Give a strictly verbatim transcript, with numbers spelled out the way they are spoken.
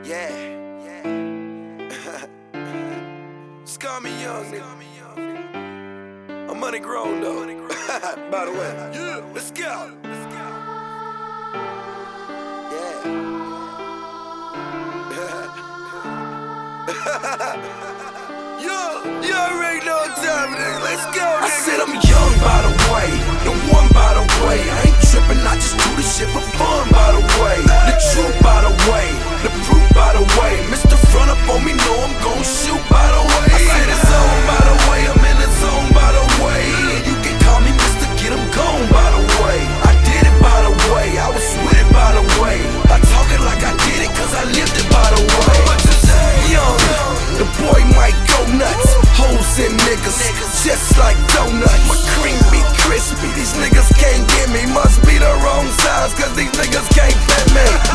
Yeah, yeah. Just call me young, nigga. I'm money grown though. By the way, yeah. Let's go. Let's go. Yeah. Yo, you already know what time it is. Let's go, nigga. I said I'm young, by the way. The one, by the way. I ain't tripping, I just do this shit for fun, by the way. The